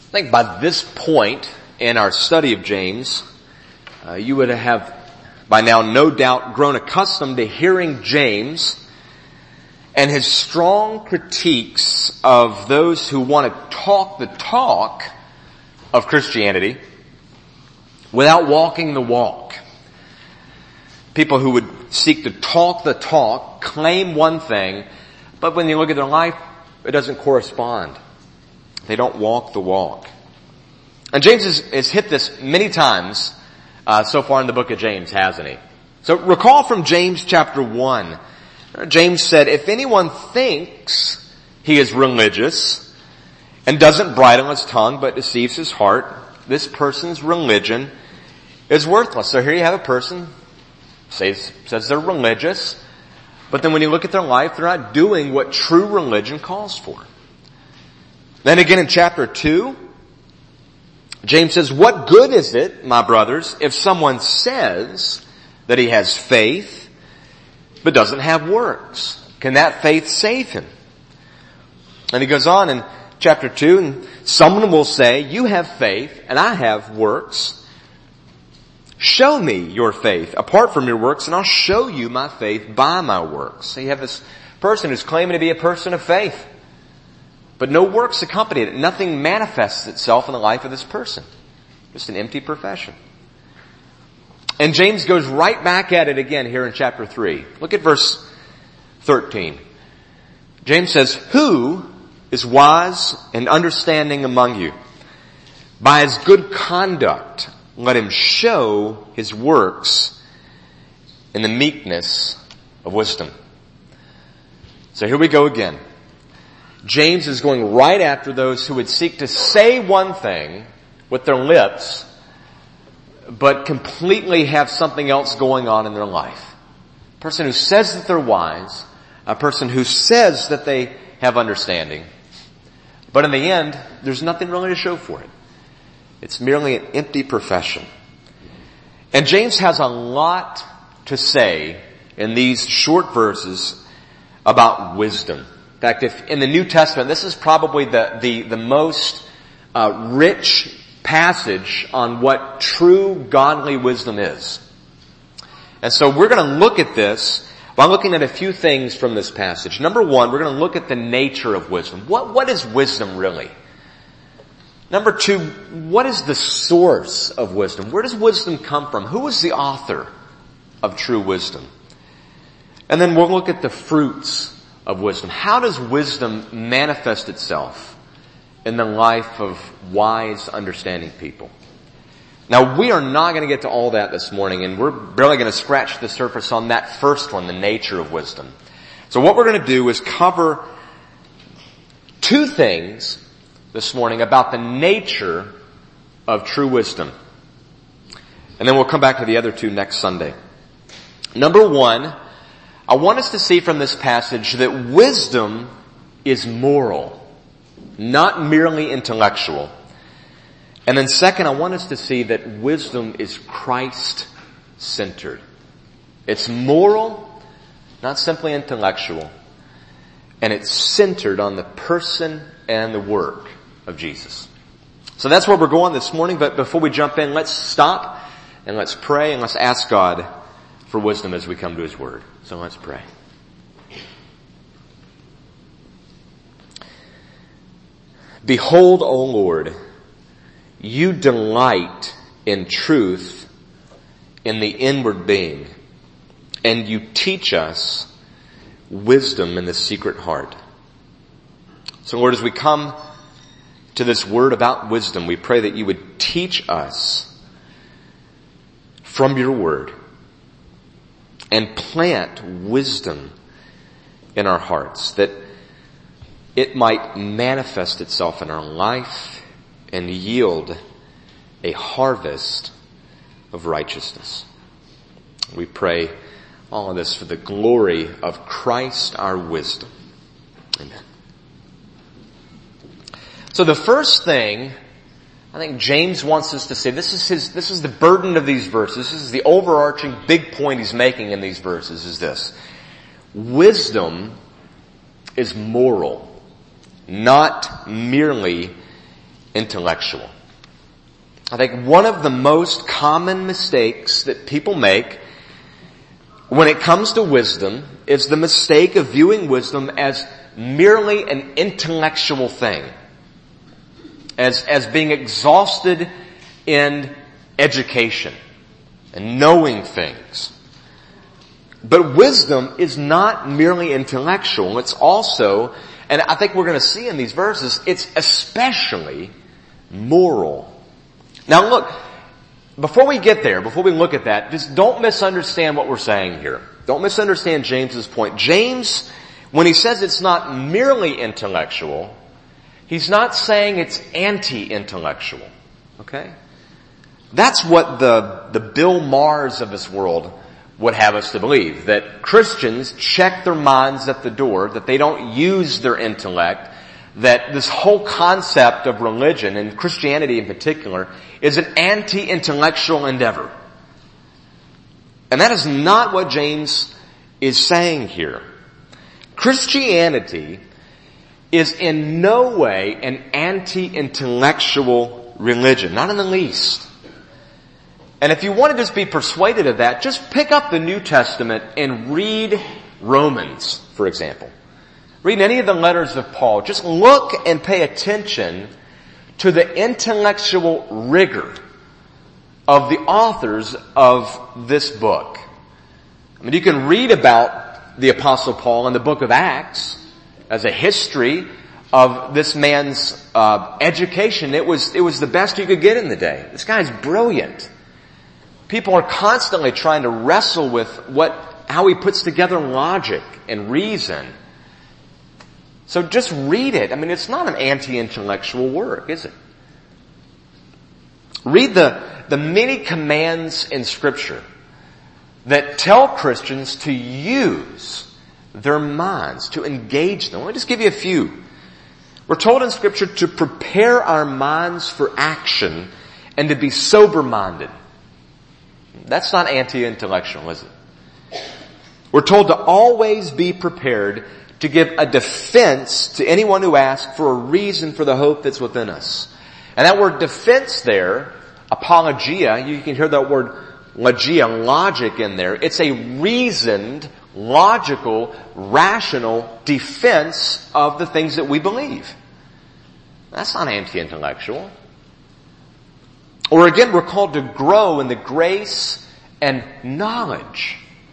I think by this point in our study of James, you would have by now no doubt grown accustomed to hearing James and his strong critiques of those who want to talk the talk of Christianity without walking the walk. People who would seek to talk the talk, claim one thing, but when you look at their life, it doesn't correspond. They don't walk the walk. And James has hit this many times so far in the book of James, hasn't he? So recall from James chapter 1. James said, if anyone thinks he is religious and doesn't bridle his tongue but deceives his heart, this person's religion is worthless. So here you have a person says they're religious, but then when you look at their life, they're not doing what true religion calls for. Then again in chapter 2, James says, what good is it, my brothers, if someone says that he has faith but doesn't have works? Can that faith save him? And he goes on in chapter 2, and someone will say, you have faith and I have works. Show me your faith apart from your works and I'll show you my faith by my works. So you have this person who's claiming to be a person of faith, but no works accompany it. Nothing manifests itself in the life of this person. Just an empty profession. And James goes right back at it again here in chapter 3. Look at verse 13. James says, who is wise and understanding among you? By his good conduct, let him show his works in the meekness of wisdom. So here we go again. James is going right after those who would seek to say one thing with their lips, but completely have something else going on in their life. A person who says that they're wise, a person who says that they have understanding, but in the end, there's nothing really to show for it. It's merely an empty profession. And James has a lot to say in these short verses about wisdom. In fact, if in the New Testament, this is probably the most rich passage on what true godly wisdom is. And so we're going to look at this by looking at a few things from this passage. Number one, we're going to look at the nature of wisdom. What is wisdom really? Number two, what is the source of wisdom? Where does wisdom come from? Who is the author of true wisdom? And then we'll look at the fruits of wisdom. How does wisdom manifest itself in the life of wise, understanding people? Now, we are not going to get to all that this morning, and we're barely going to scratch the surface on that first one, the nature of wisdom. So what we're going to do is cover two things this morning about the nature of true wisdom. And then we'll come back to the other two next Sunday. Number one, I want us to see from this passage that wisdom is moral, not merely intellectual. And then second, I want us to see that wisdom is Christ-centered. It's moral, not simply intellectual. And it's centered on the person and the work of Jesus. So that's where we're going this morning, but before we jump in, let's stop and let's pray and let's ask God for wisdom as we come to His Word. So let's pray. Behold, O Lord, you delight in truth in the inward being, and you teach us wisdom in the secret heart. So Lord, as we come to this word about wisdom, we pray that you would teach us from your word and plant wisdom in our hearts, that it might manifest itself in our life and yield a harvest of righteousness. We pray all of this for the glory of Christ, our wisdom. Amen. So the first thing I think James wants us to say, this is the burden of these verses, this is the overarching big point he's making in these verses, is this: wisdom is moral, not merely intellectual. I think one of the most common mistakes that people make when it comes to wisdom is the mistake of viewing wisdom as merely an intellectual thing. As being exhausted in education and knowing things. But wisdom is not merely intellectual. It's also, and I think we're going to see in these verses, it's especially moral. Now look, before we get there, before we look at that, just don't misunderstand what we're saying here. Don't misunderstand James's point. James, when he says it's not merely intellectual, he's not saying it's anti-intellectual. Okay? That's what the Bill Maher's of this world would have us to believe. That Christians check their minds at the door, that they don't use their intellect, that this whole concept of religion, and Christianity in particular, is an anti-intellectual endeavor. And that is not what James is saying here. Christianity is in no way an anti-intellectual religion, not in the least. And if you want to just be persuaded of that, just pick up the New Testament and read Romans, for example. Read any of the letters of Paul. Just look and pay attention to the intellectual rigor of the authors of this book. I mean, you can read about the Apostle Paul in the book of Acts as a history of this man's education. It was the best you could get in the day. This guy's brilliant. People are constantly trying to wrestle with how he puts together logic and reason. So just read it. I mean, it's not an anti-intellectual work, is it? Read the many commands in Scripture that tell Christians to use their minds, to engage them. Let me just give you a few. We're told in Scripture to prepare our minds for action and to be sober-minded. That's not anti-intellectual, is it? We're told to always be prepared to give a defense to anyone who asks for a reason for the hope that's within us. And that word defense there, apologia, you can hear that word logia, logic in there. It's a reasoned, logical, rational defense of the things that we believe. That's not anti-intellectual. Or again, we're called to grow in the grace and knowledge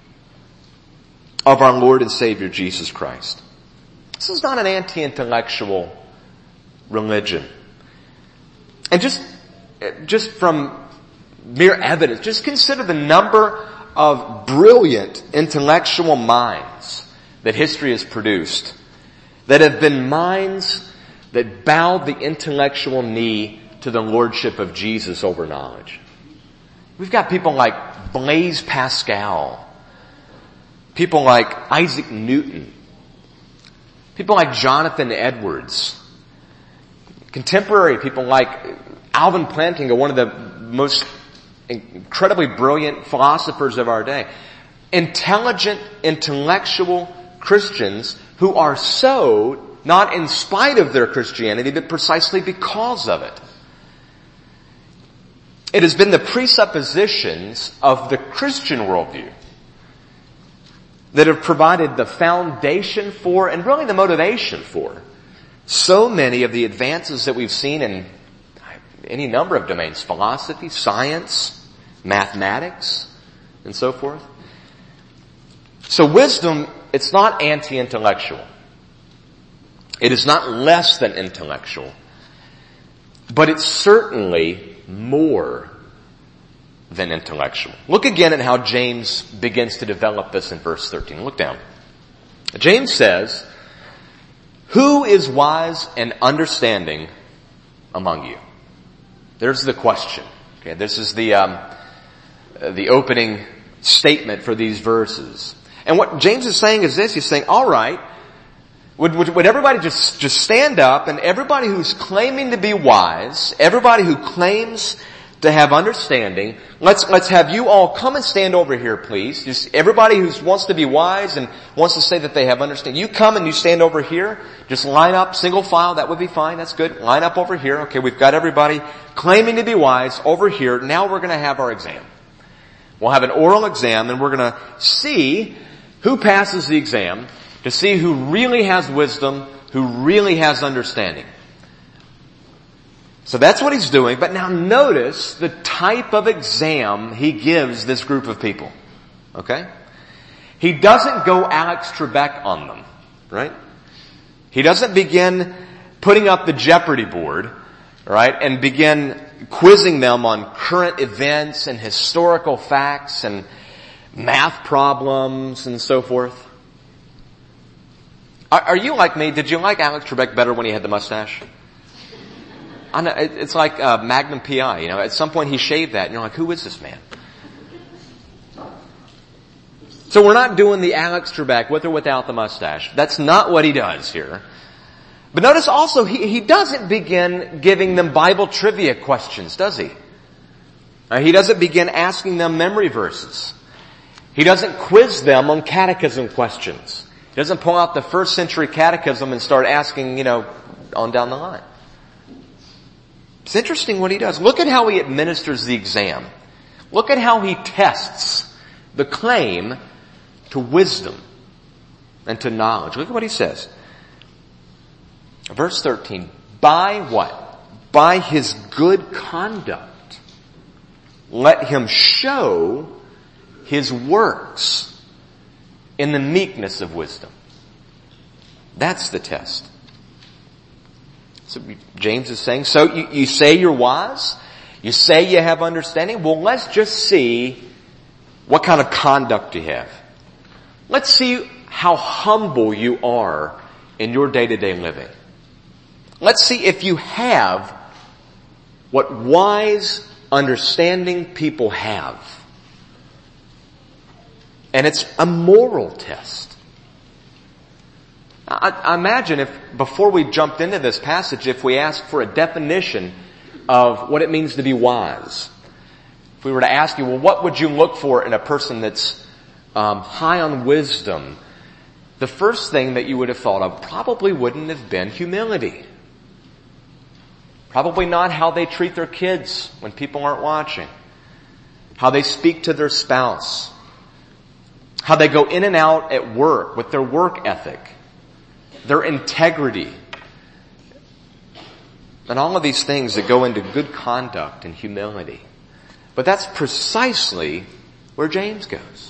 of our Lord and Savior Jesus Christ. This is not an anti-intellectual religion. And just from mere evidence, just consider the number of brilliant intellectual minds that history has produced, that have been minds that bowed the intellectual knee to the lordship of Jesus over knowledge. We've got people like Blaise Pascal, people like Isaac Newton, people like Jonathan Edwards, contemporary people like Alvin Plantinga, one of the most incredibly brilliant philosophers of our day. Intelligent, intellectual Christians who are so not in spite of their Christianity, but precisely because of it. It has been the presuppositions of the Christian worldview that have provided the foundation for, and really the motivation for, so many of the advances that we've seen in any number of domains: philosophy, science, mathematics, and so forth. So wisdom, it's not anti-intellectual. It is not less than intellectual. But it's certainly more than intellectual. Look again at how James begins to develop this in verse 13. Look down. James says, "Who is wise and understanding among you?" There's the question. Okay, this is the opening statement for these verses. And what James is saying is this: he's saying, all right, would everybody just stand up, and everybody who's claiming to be wise, everybody who claims to have understanding. Let's have you all come and stand over here, please. Just everybody who wants to be wise and wants to say that they have understanding. You come and you stand over here. Just line up, single file. That would be fine. That's good. Line up over here. Okay, we've got everybody claiming to be wise over here. Now we're going to have our exam. We'll have an oral exam, and we're going to see who passes the exam, to see who really has wisdom, who really has understanding. So that's what he's doing. But now notice the type of exam he gives this group of people. Okay? He doesn't go Alex Trebek on them. Right? He doesn't begin putting up the Jeopardy board, right, and begin quizzing them on current events and historical facts and math problems and so forth. Are you like me? Did you like Alex Trebek better when he had the mustache? I know, it's like Magnum PI, you know. At some point he shaved that and you're like, who is this man? So we're not doing the Alex Trebek with or without the mustache. That's not what he does here. But notice also, he doesn't begin giving them Bible trivia questions, does he? He doesn't begin asking them memory verses. He doesn't quiz them on catechism questions. He doesn't pull out the first century catechism and start asking, on down the line. It's interesting what he does. Look at how he administers the exam. Look at how he tests the claim to wisdom and to knowledge. Look at what he says. Verse 13. By what? By his good conduct, let him show his works in the meekness of wisdom. That's the test. So James is saying, so you say you're wise? You say you have understanding? Well, let's just see what kind of conduct you have. Let's see how humble you are in your day-to-day living. Let's see if you have what wise, understanding people have. And it's a moral test. I imagine if, before we jumped into this passage, if we asked for a definition of what it means to be wise. If we were to ask you, well, what would you look for in a person that's high on wisdom? The first thing that you would have thought of probably wouldn't have been humility. Probably not how they treat their kids when people aren't watching. How they speak to their spouse. How they go in and out at work with their work ethic. Their integrity. And all of these things that go into good conduct and humility. But that's precisely where James goes.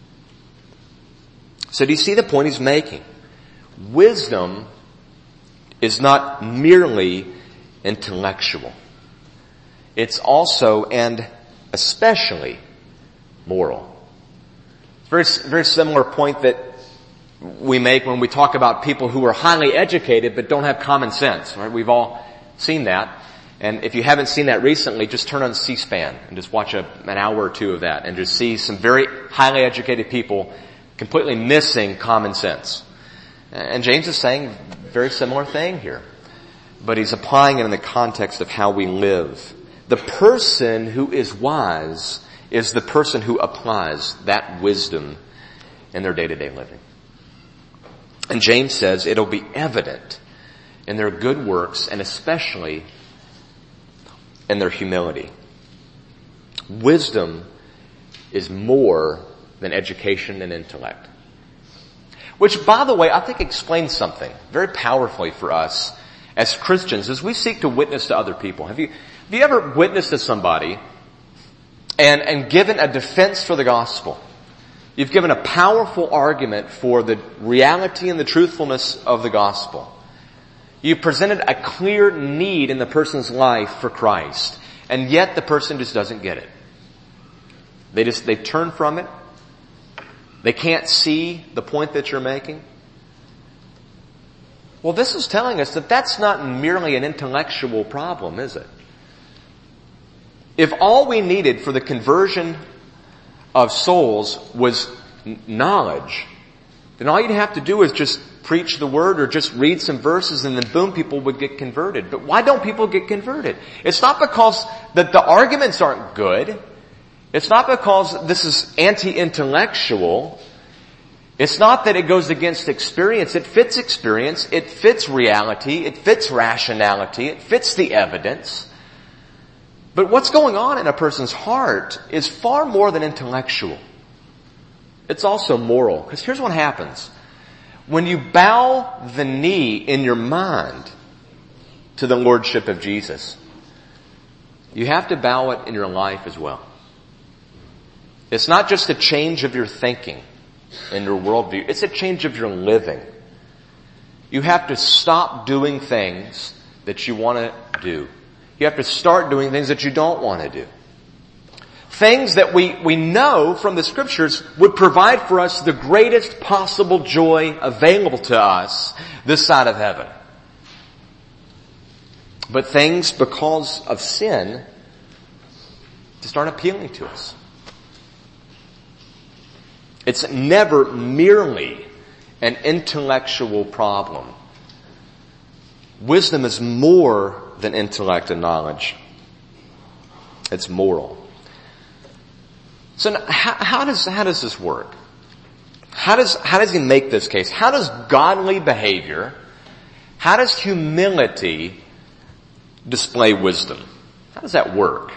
So do you see the point he's making? Wisdom is not merely intellectual. It's also and especially moral. It's a very similar point that we make when we talk about people who are highly educated but don't have common sense. Right? We've all seen that. And if you haven't seen that recently, just turn on C-SPAN and just watch an hour or two of that and just see some very highly educated people completely missing common sense. And James is saying a very similar thing here. But he's applying it in the context of how we live. The person who is wise is the person who applies that wisdom in their day-to-day living. And James says it'll be evident in their good works and especially in their humility. Wisdom is more than education and intellect. Which, by the way, I think explains something very powerfully for us as Christians as we seek to witness to other people. Have you ever witnessed to somebody and given a defense for the gospel? You've given a powerful argument for the reality and the truthfulness of the gospel. You've presented a clear need in the person's life for Christ, and yet the person just doesn't get it. They turn from it. They can't see the point that you're making. Well, this is telling us that that's not merely an intellectual problem, is it? If all we needed for the conversion of souls was knowledge, then all you'd have to do is just preach the word or just read some verses and then boom, people would get converted. But why don't people get converted? It's not because that the arguments aren't good. It's not because this is anti-intellectual. It's not that it goes against experience. It fits experience. It fits reality. It fits rationality. It fits the evidence. But what's going on in a person's heart is far more than intellectual. It's also moral. Because here's what happens. When you bow the knee in your mind to the lordship of Jesus, you have to bow it in your life as well. It's not just a change of your thinking and your worldview. It's a change of your living. You have to stop doing things that you want to do. You have to start doing things that you don't want to do. Things that we know from the scriptures would provide for us the greatest possible joy available to us this side of heaven. But things, because of sin, just aren't appealing to us. It's never merely an intellectual problem. Wisdom is more than intellect and knowledge. It's moral. So how does this work? How does he make this case? How does godly behavior, how does humility display wisdom? How does that work?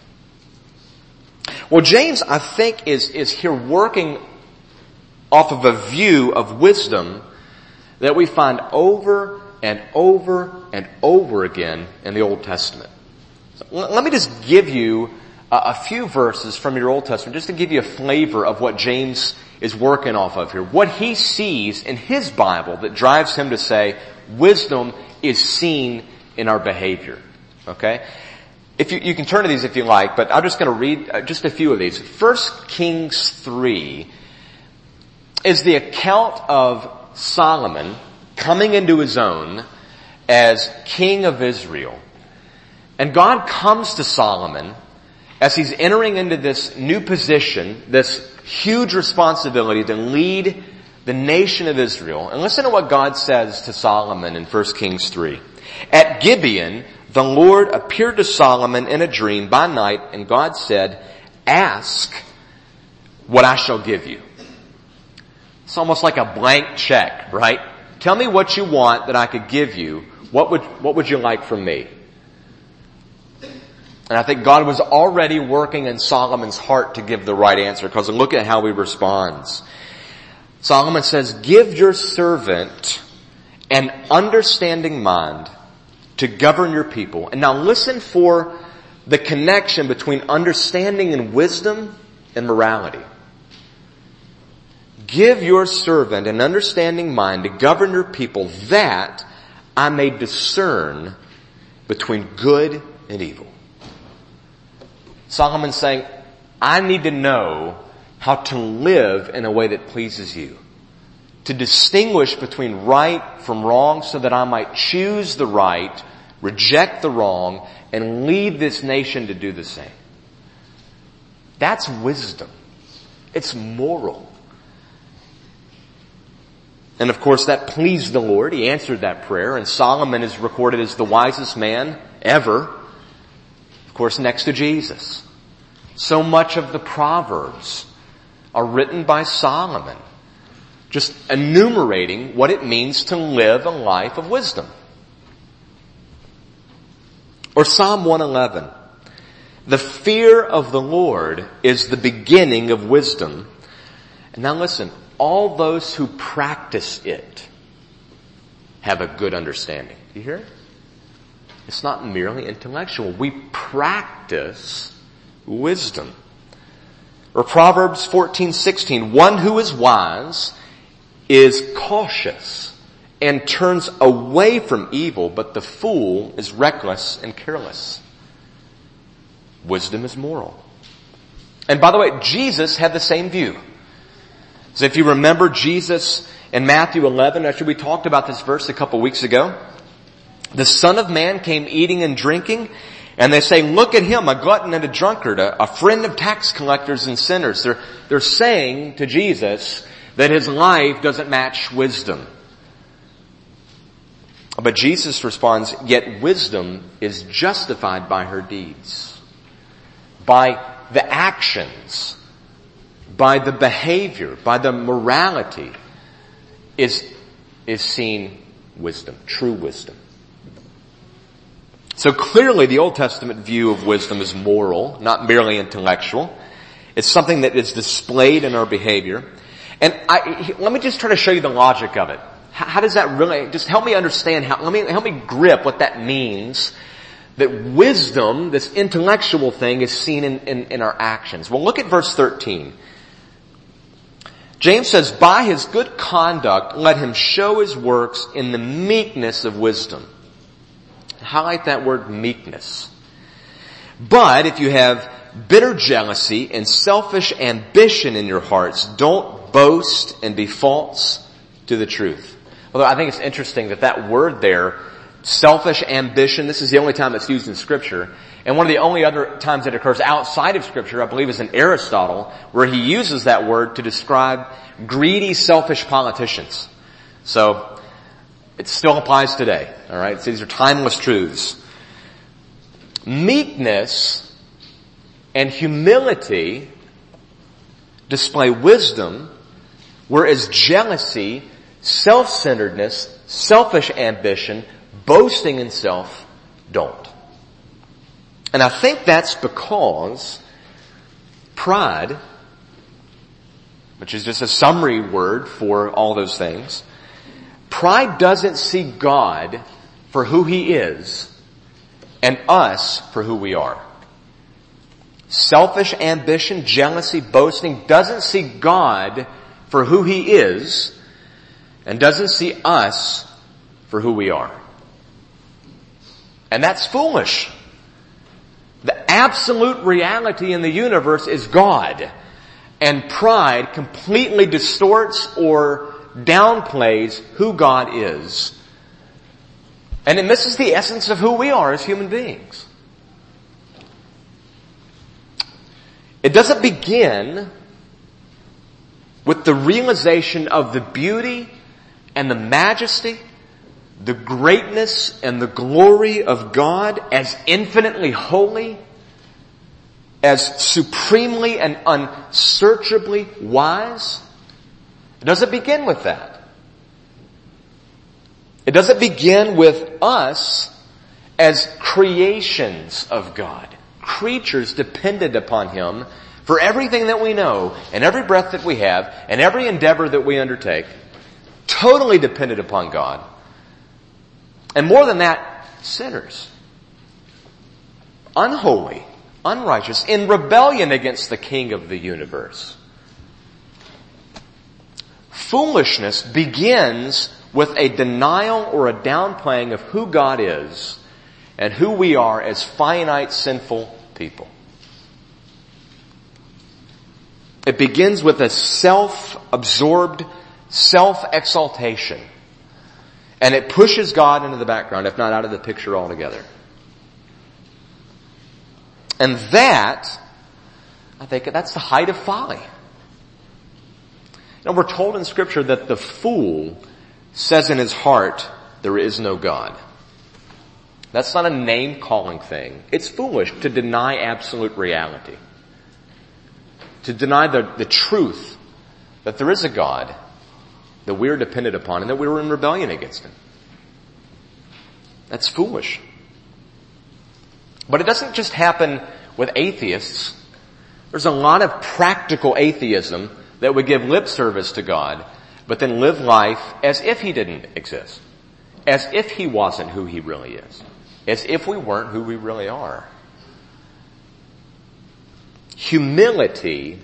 Well, James, I think, is here working off of a view of wisdom that we find over and over and over again in the Old Testament. So let me just give you a few verses from your Old Testament just to give you a flavor of what James is working off of here. What he sees in his Bible that drives him to say wisdom is seen in our behavior. Okay? If you can turn to these if you like, but I'm just going to read just a few of these. 1 Kings 3 is the account of Solomon coming into his own as king of Israel. And God comes to Solomon as he's entering into this new position, this huge responsibility to lead the nation of Israel. And listen to what God says to Solomon in 1 Kings 3. At Gibeon, the Lord appeared to Solomon in a dream by night, and God said, "Ask what I shall give you." It's almost like a blank check, right? Tell me what you want that I could give you. What would you like from me? And I think God was already working in Solomon's heart to give the right answer, because look at how he responds. Solomon says, "Give your servant an understanding mind to govern your people." And now listen for the connection between understanding and wisdom and morality. "Give your servant an understanding mind to govern your people, that I may discern between good and evil." Solomon's saying, I need to know how to live in a way that pleases you. To distinguish between right from wrong so that I might choose the right, reject the wrong, and lead this nation to do the same. That's wisdom. It's moral. And of course that pleased the Lord. He answered that prayer, and Solomon is recorded as the wisest man ever. Of course, next to Jesus. So much of the Proverbs are written by Solomon, just enumerating what it means to live a life of wisdom. Or Psalm 111. "The fear of the Lord is the beginning of wisdom." And now listen, all those who practice it have a good understanding. Do you hear it? It's not merely intellectual. We practice wisdom. Or Proverbs 14:16, "One who is wise is cautious and turns away from evil, but the fool is reckless and careless." Wisdom is moral. And by the way, Jesus had the same view. So if you remember Jesus in Matthew 11, actually we talked about this verse a couple weeks ago. The Son of Man came eating and drinking, and they say, "Look at him, a glutton and a drunkard, a friend of tax collectors and sinners." They're saying to Jesus, that his life doesn't match wisdom. But Jesus responds, yet wisdom is justified by her deeds, by the actions, by the behavior, by the morality is seen wisdom, true wisdom. So clearly the Old Testament view of wisdom is moral, not merely intellectual. It's something that is displayed in our behavior. And let me just try to show you the logic of it. How does that really, just help me understand help me grip what that means, that wisdom, this intellectual thing, is seen in our actions. Well, look at verse 13. James says, by his good conduct, let him show his works in the meekness of wisdom. Highlight that word meekness. But if you have bitter jealousy and selfish ambition in your hearts, don't boast and be false to the truth. Although I think it's interesting that word there, selfish ambition, this is the only time it's used in Scripture. And one of the only other times it occurs outside of Scripture, I believe, is in Aristotle, where he uses that word to describe greedy, selfish politicians. So, it still applies today, alright? So these are timeless truths. Meekness and humility display wisdom, whereas jealousy, self-centeredness, selfish ambition, boasting in self don't. And I think that's because pride, which is just a summary word for all those things, pride doesn't see God for who He is and us for who we are. Selfish ambition, jealousy, boasting doesn't see God for who He is and doesn't see us for who we are. And that's foolish. The absolute reality in the universe is God. And pride completely distorts or downplays who God is. And it misses the essence of who we are as human beings. It doesn't begin with the realization of the beauty and the majesty, the greatness and the glory of God as infinitely holy, as supremely and unsearchably wise. It doesn't begin with that. It doesn't begin with us as creations of God, creatures dependent upon Him for everything that we know and every breath that we have and every endeavor that we undertake, totally dependent upon God. And more than that, sinners. Unholy, unrighteous, in rebellion against the King of the universe. Foolishness begins with a denial or a downplaying of who God is and who we are as finite, sinful people. It begins with a self-absorbed self-exaltation. And it pushes God into the background, if not out of the picture altogether. And that, I think, that's the height of folly. You know, we're told in Scripture that the fool says in his heart, there is no God. That's not a name-calling thing. It's foolish to deny absolute reality. To deny the truth that there is a God that we're dependent upon and that we were in rebellion against Him. That's foolish. But it doesn't just happen with atheists. There's a lot of practical atheism that would give lip service to God, but then live life as if He didn't exist. As if He wasn't who He really is. As if we weren't who we really are. Humility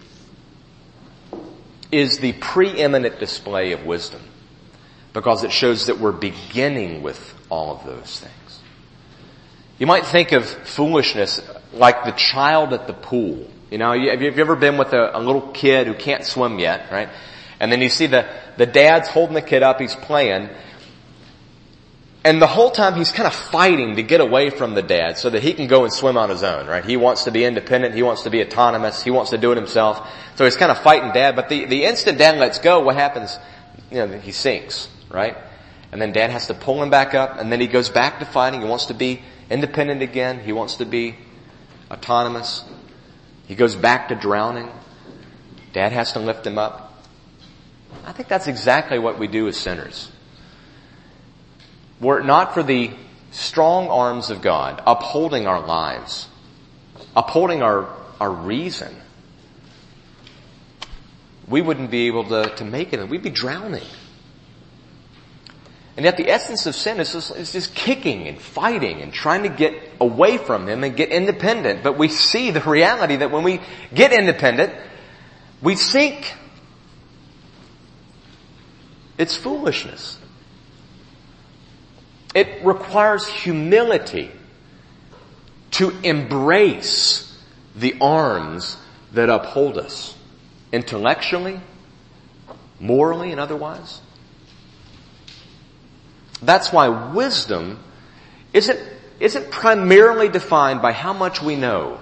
is the preeminent display of wisdom because it shows that we're beginning with all of those things. You might think of foolishness like the child at the pool. You know, have you ever been with a little kid who can't swim yet, right? And then you see the dad's holding the kid up, he's playing. And the whole time he's kind of fighting to get away from the dad so that he can go and swim on his own, right? He wants to be independent. He wants to be autonomous. He wants to do it himself. So he's kind of fighting dad. But the instant dad lets go, what happens? He sinks, right? And then dad has to pull him back up, and then he goes back to fighting. He wants to be independent again. He wants to be autonomous. He goes back to drowning. Dad has to lift him up. I think that's exactly what we do as sinners. Were it not for the strong arms of God upholding our lives, upholding our reason, we wouldn't be able to make it. We'd be drowning. And yet the essence of sin is just kicking and fighting and trying to get away from Him and get independent. But we see the reality that when we get independent, we sink. It's foolishness. It requires humility to embrace the arms that uphold us, intellectually, morally, and otherwise. That's why wisdom isn't primarily defined by how much we know,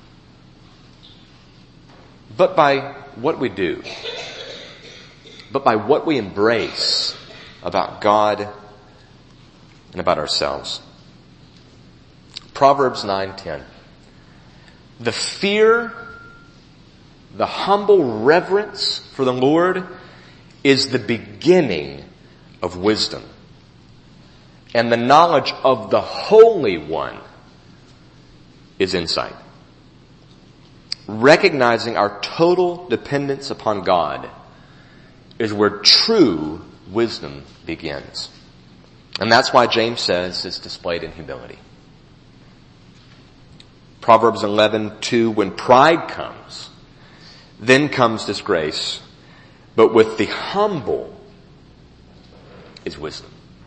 but by what we do, but by what we embrace about God and about ourselves. Proverbs 9:10. The fear, the humble reverence for the Lord is the beginning of wisdom. And the knowledge of the Holy One is insight. Recognizing our total dependence upon God is where true wisdom begins. And that's why James says it's displayed in humility. Proverbs 11:2, when pride comes, then comes disgrace, but with the humble is wisdom.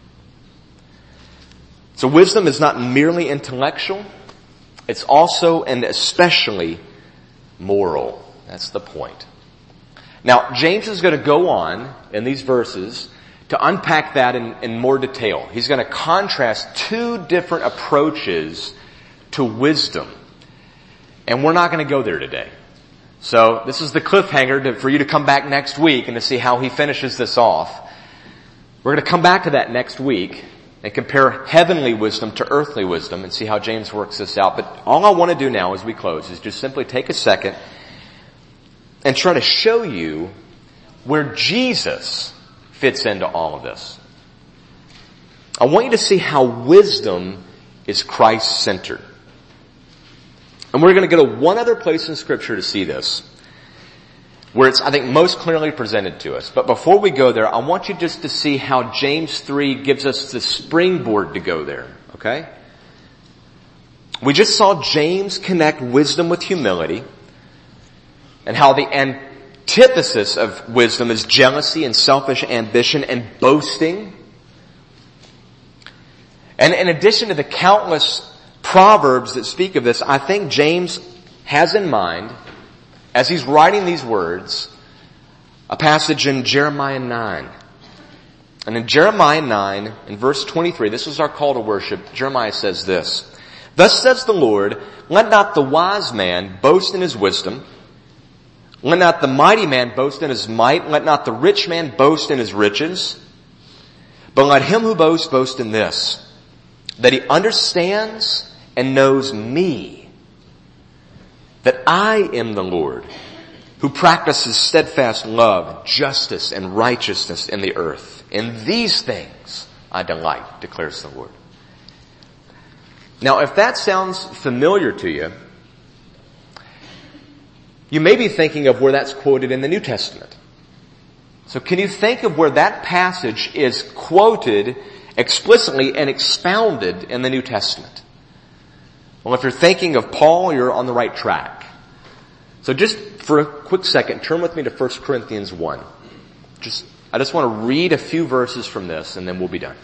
So wisdom is not merely intellectual, it's also and especially moral. That's the point. Now, James is going to go on in these verses to unpack that in more detail. He's going to contrast two different approaches to wisdom. And we're not going to go there today. So this is the cliffhanger for you to come back next week and to see how he finishes this off. We're going to come back to that next week and compare heavenly wisdom to earthly wisdom and see how James works this out. But all I want to do now as we close is just simply take a second and try to show you where Jesus fits into all of this. I want you to see how wisdom is Christ-centered. And we're going to go to one other place in Scripture to see this, where it's, I think, most clearly presented to us. But before we go there, I want you just to see how James 3 gives us the springboard to go there, okay? We just saw James connect wisdom with humility, and how the antithesis of wisdom is jealousy and selfish ambition and boasting. And in addition to the countless proverbs that speak of this, I think James has in mind, as he's writing these words, a passage in Jeremiah 9. And in Jeremiah 9, in verse 23, this is our call to worship, Jeremiah says this: Thus says the Lord, let not the wise man boast in his wisdom, let not the mighty man boast in his might, let not the rich man boast in his riches, but let him who boasts boast in this, that he understands and knows me, that I am the Lord, who practices steadfast love, justice, and righteousness in the earth. In these things I delight, declares the Lord. Now, if that sounds familiar to you, you may be thinking of where that's quoted in the New Testament. So can you think of where that passage is quoted explicitly and expounded in the New Testament? Well, if you're thinking of Paul, you're on the right track. So just for a quick second, turn with me to 1 Corinthians 1. I just want to read a few verses from this and then we'll be done.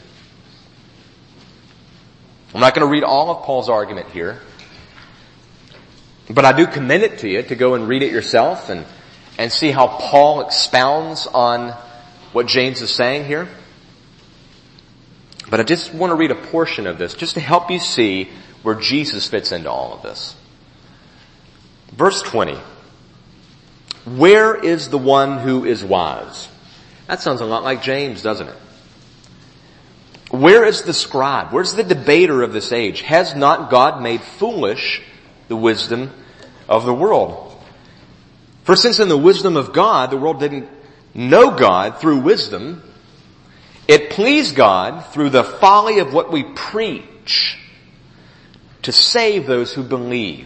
I'm not going to read all of Paul's argument here, but I do commend it to you to go and read it yourself and see how Paul expounds on what James is saying here. But I just want to read a portion of this just to help you see where Jesus fits into all of this. Verse 20. Where is the one who is wise? That sounds a lot like James, doesn't it? Where is the scribe? Where's the debater of this age? Has not God made foolish the wisdom of the world? For since in the wisdom of God, the world didn't know God through wisdom, it pleased God through the folly of what we preach to save those who believe.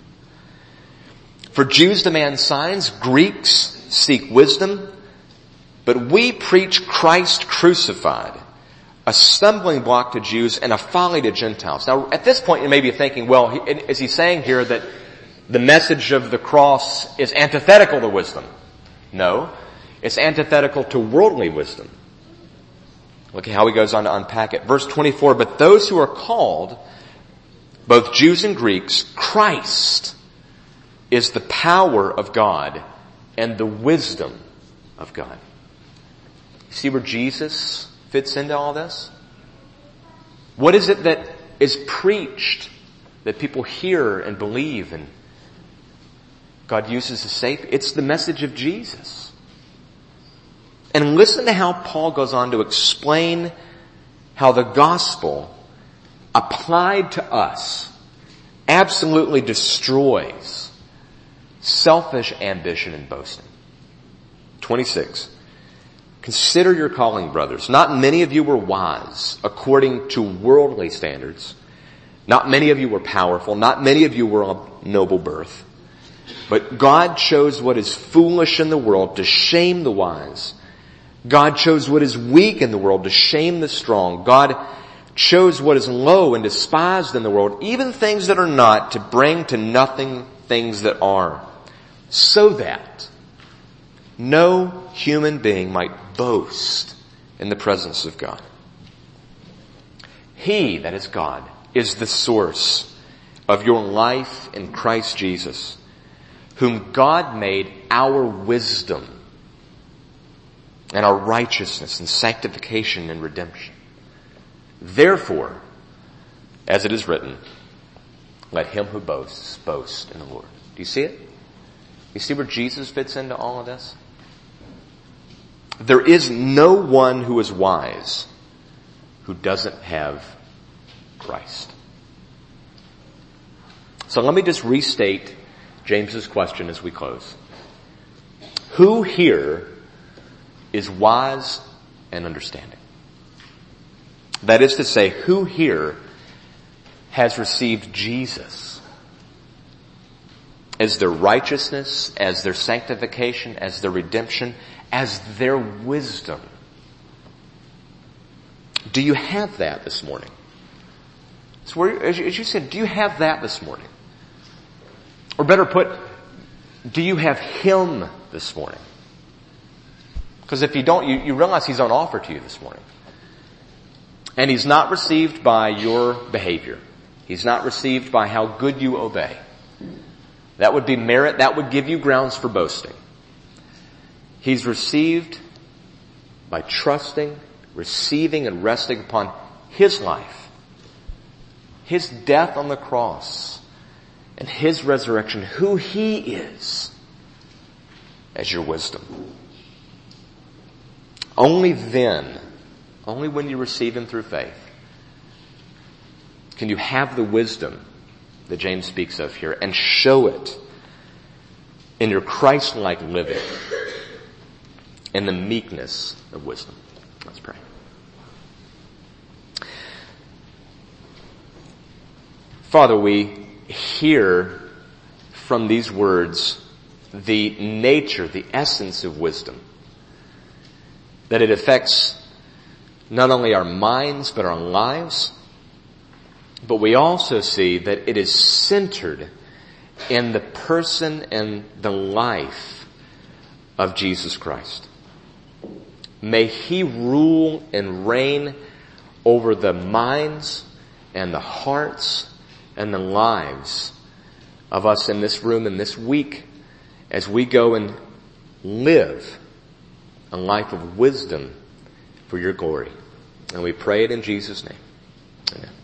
For Jews demand signs, Greeks seek wisdom, but we preach Christ crucified, a stumbling block to Jews and a folly to Gentiles. Now, at this point, you may be thinking, well, is he saying here that the message of the cross is antithetical to wisdom? No, it's antithetical to worldly wisdom. Look at how he goes on to unpack it. Verse 24, but those who are called, both Jews and Greeks, Christ is the power of God and the wisdom of God. See where Jesus fits into all this? What is it that is preached that people hear and believe and God uses to save? It's the message of Jesus. And listen to how Paul goes on to explain how the gospel applied to us absolutely destroys selfish ambition and boasting. 26. Consider your calling, brothers. Not many of you were wise according to worldly standards. Not many of you were powerful. Not many of you were of noble birth. But God chose what is foolish in the world to shame the wise. God chose what is weak in the world to shame the strong. God chose what is low and despised in the world, even things that are not, to bring to nothing things that are, so that no human being might boast in the presence of God. He, that is God, is the source of your life in Christ Jesus, whom God made our wisdom and our righteousness and sanctification and redemption. Therefore, as it is written, let him who boasts, boast in the Lord. Do you see it? You see where Jesus fits into all of this? There is no one who is wise who doesn't have Christ. So let me just restate James's question as we close. Who here is wise and understanding? That is to say, who here has received Jesus as their righteousness, as their sanctification, as their redemption, as their wisdom? Do you have that this morning? So as you said, do you have that this morning? Or better put, do you have him this morning? Because if you don't, you realize he's on offer to you this morning. And he's not received by your behavior. He's not received by how good you obey. That would be merit. That would give you grounds for boasting. He's received by trusting, receiving, and resting upon his life, his death on the cross, and his resurrection, who he is, as your wisdom. Only then, only when you receive him through faith, can you have the wisdom that James speaks of here and show it in your Christ-like living, in the meekness of wisdom. Let's pray. Father, we hear from these words the nature, the essence of wisdom, that it affects not only our minds but our lives, but we also see that it is centered in the person and the life of Jesus Christ. May he rule and reign over the minds and the hearts and the lives of us in this room in this week as we go and live a life of wisdom for your glory. And we pray it in Jesus' name. Amen.